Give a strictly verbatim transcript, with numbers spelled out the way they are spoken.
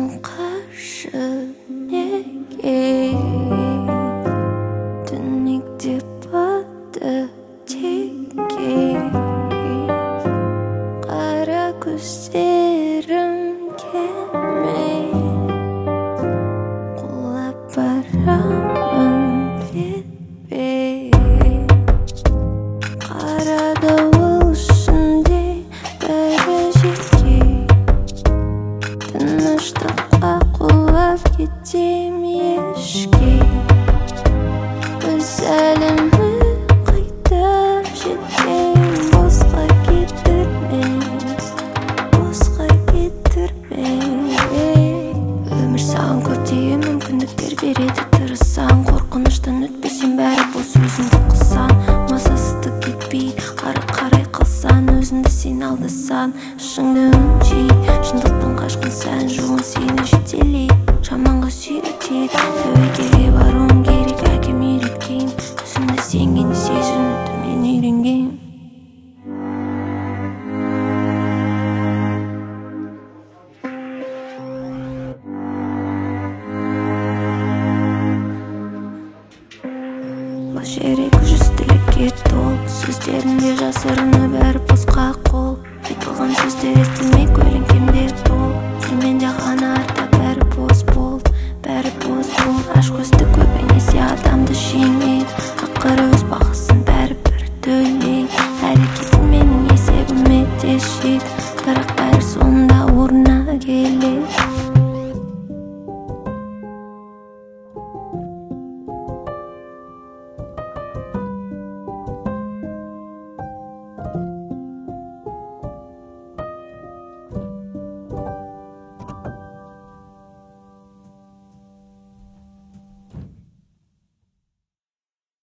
қаршы неге түнекте барды теке қара көздерім келмей құлап барамын кетпей қара дауыл ішінде бәрі жеке тыныштыққа құлап кетем ешке өз әлемі қайта жеткен босқа кетірме босқа кетірме өмір саған көптеген мүмкіндіктер береді тырыссаң қорқыныштан өтпесең бәрі бос өзіңді қылсаң мазасыздық кетпей ары қарай қылсаң өзіңді сен алдасаң ішіңді үнжей шындықтан қашқан сән жолын сені жетелей жаманға сүйретеді тәуекелге баруың керек әкем үйреткен өзіңді сенгенде сезінуді мен үйренгем бұл жер екі жүз тілекке тол сөздерінде жасырыны бәрі босқа қол айтылған сөздер естілмей көлеңкемде бол сенімен де ғана